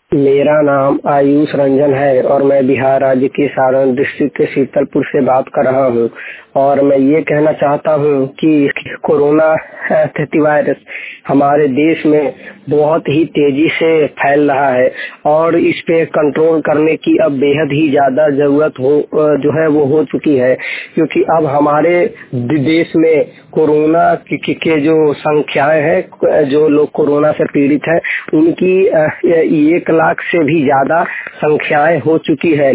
मेरा नाम आयुष रंजन है और मैं बिहार राज्य के सारण डिस्ट्रिक्ट के शीतलपुर से बात कर रहा हूँ। और मैं ये कहना चाहता हूँ कि कोरोना वायरस हमारे देश में बहुत ही तेजी से फैल रहा है और इस पे कंट्रोल करने की अब बेहद ही ज्यादा जरूरत वो हो चुकी है, क्योंकि अब हमारे देश में कोरोना के जो संख्याएं हैं, जो लोग कोरोना से पीड़ित हैं उनकी 1 लाख से भी ज्यादा संख्याएं हो चुकी है।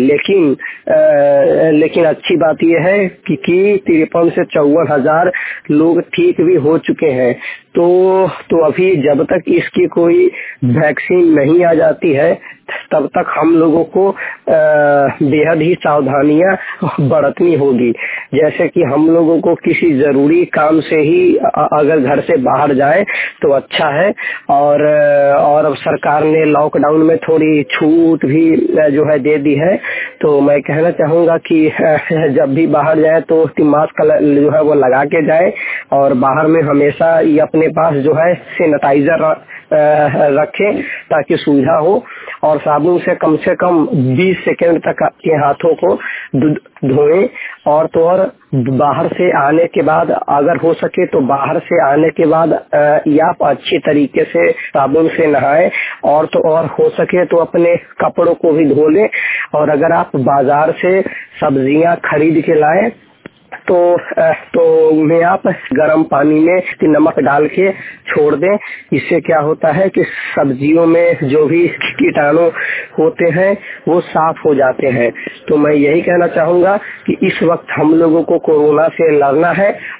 लेकिन अच्छी बात यह है कि 53 से 54 हजार लोग ठीक भी हो चुके हैं। तो अभी जब तक इसकी कोई वैक्सीन नहीं आ जाती है तब तक हम लोगों को बेहद ही सावधानियां बरतनी होगी। जैसे कि हम लोगों को किसी जरूरी काम से ही अगर घर से बाहर जाए तो अच्छा है। और अब सरकार ने लॉकडाउन में थोड़ी छूट भी दे दी है। तो मैं कहना चाहूंगा कि जब भी बाहर जाए तो मास्क वो लगा के जाए और बाहर में हमेशा ये अपने पास सैनिटाइजर रखें ताकि सुविधा हो। और साबुन से कम 20 सेकंड तक आपके हाथों को धोएं। और तो और बाहर से आने के बाद अगर हो सके तो बाहर से आने के बाद या आप अच्छी तरीके से साबुन से नहाएं। और तो और हो सके तो अपने कपड़ों को भी धो लें। और अगर आप बाजार से सब्जियां खरीद के लाएं तो उन्हें आप गर्म पानी में नमक डाल के छोड़ दें। इससे क्या होता है कि सब्जियों में जो भी कीटाणु होते हैं वो साफ हो जाते हैं। तो मैं यही कहना चाहूंगा कि इस वक्त हम लोगों को कोरोना से लड़ना है